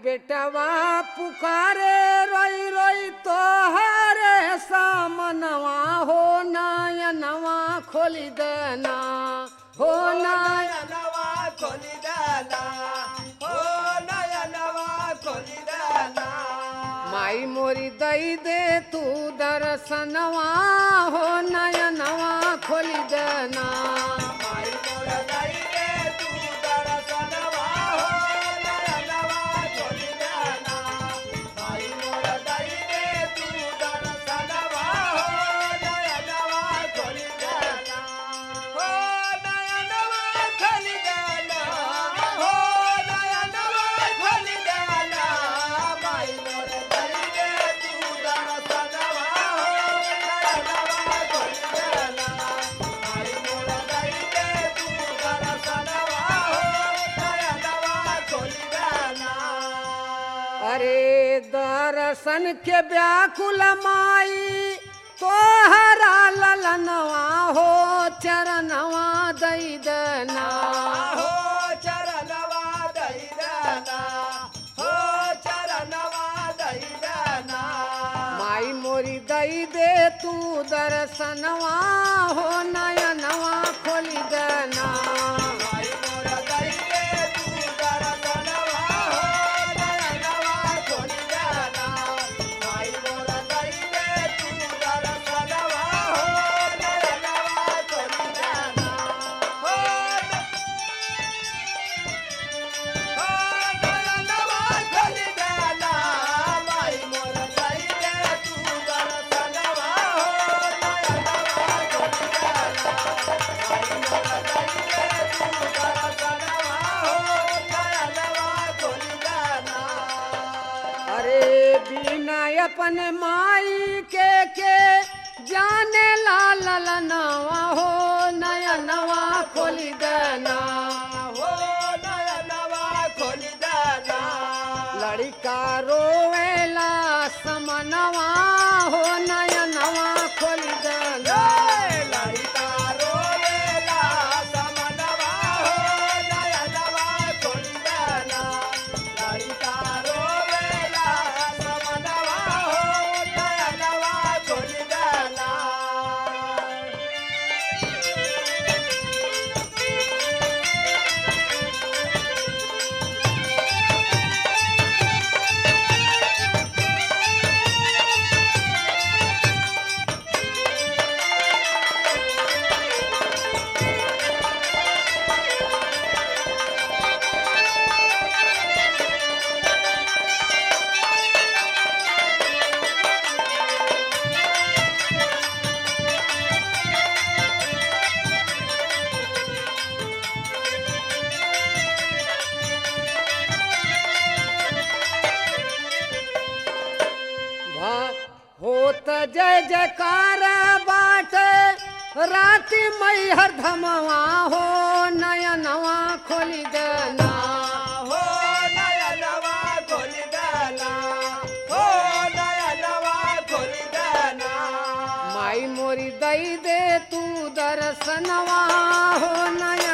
बेटवा पुकारे रोई रोई तोहरे सामनवा हो नयनवा खोली देना हो नयनवा खोली देना हो नयनवा खोली देना माई मोरी दई दे तू दर्शनवा हो नयनवा खोली देना माई मोर दई दे तू दर्शनवा हो नयनवा खोली देना माई मोर दई दे तू दर्शनवा हो नयनवा खोली देना हो नयनवा खोली देना हो नयनवा खोली देना माई मोर दई दे तू दर्शनवा हो नयनवा खोली देना माई मोर दई दे तू दर्शनवा हो नयनवा खोली देना अरे दर्शन के व्याकुल माई तोहरा ललनवा हो चरणवा दई देना हो चरणवा दई देना हो चरणवा दई देना माई मोरी दई दे तू दर्शनवा हो नयनवा खोली देना माई मोर दई दे तू दर्शनवा हो नयनवा खोली देना माई मोर दई दे तू दर्शनवा हो नयनवा खोली देना हो नयनवा खोली देना माई मोर दई दे तू दर्शनवा हो नयनवा खोली देना माई मोर दई दे तू दर्शनवा हो नयनवा खोली देना अरे बिना अपन माई के जाने ला ललनवा हो नयनवा खोली देना हो नयनवा खोली देना लड़का रोवेला समनवा हो नयनवा खोली देना लड़का रोवेला समनवा हो नयनवा खोली देना लड़का रोवेला समनवा हो नयनवा खोली देना होत जय जयकार बाट राति मैहर धमवा हो नयनवा खोली देना हो नयनवा खोली देना हो नयनवा खोली देना माई मोरी दई दे तू दर्शनवा हो नयन